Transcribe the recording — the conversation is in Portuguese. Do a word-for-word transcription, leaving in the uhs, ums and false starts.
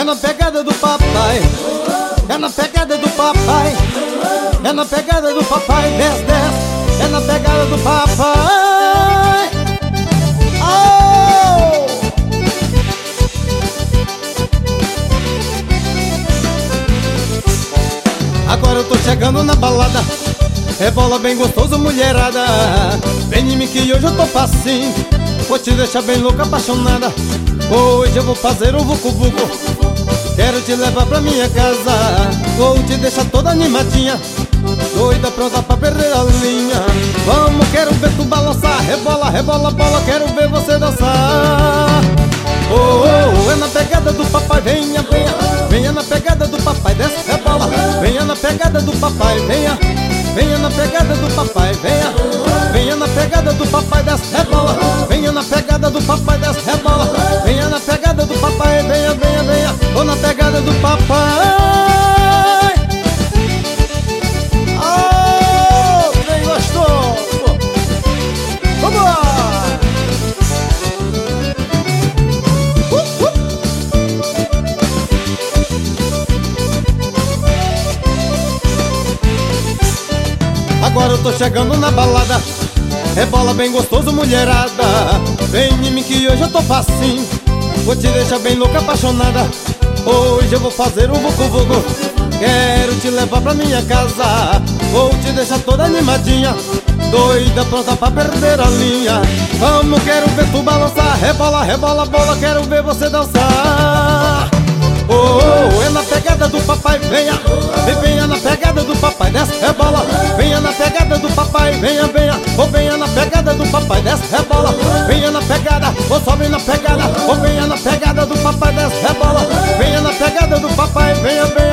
na pegada do papai, é na pegada do papai, é na pegada do papai, desce, desce, é na pegada do papai. Oh! Agora eu tô chegando na balada, rebola bem gostoso, mulherada. Vem em mim que hoje eu tô facinho, vou te deixar bem louca, apaixonada. Hoje eu vou fazer um vucu-vucu, quero te levar pra minha casa. Vou te deixar toda animadinha, doida, pronta pra perder a linha. Vamos, quero ver tu balançar, rebola, rebola, bola, quero ver você dançar. Oh, oh, oh, é na pegada do papai, venha, venha, venha na pegada do papai, desce, rebola. Venha na pegada do papai, venha, venha na pegada do papai, venha, venha na pegada do papai, desce, rebola. Venha na pegada do papai, desce, rebola. Venha na pegada do papai, venha, venha, venha. Vou na pegada do papai. Oh, bem gostoso. Vamos lá. Uh, uh. Agora eu tô chegando na balada, rebola bem gostoso, mulherada. Vem em mim que hoje eu tô facinho, vou te deixar bem louca, apaixonada. Hoje eu vou fazer um vucu-vucu, quero te levar pra minha casa. Vou te deixar toda animadinha, doida, pronta pra perder a linha. Vamos, quero ver tu balançar, rebola, rebola, bola, quero ver você dançar. Oh, oh, oh, é na pegada do papai, venha, vem, venha na pegada do papai, desce, rebola. Venha na pegada do papai, venha, venha, ou venha na pegada do papai, desce, rebola. Venha na pegada, ou sobe na pegada, ou venha na pegada do papai, desce, rebola. Venha na pegada do papai, venha, venha.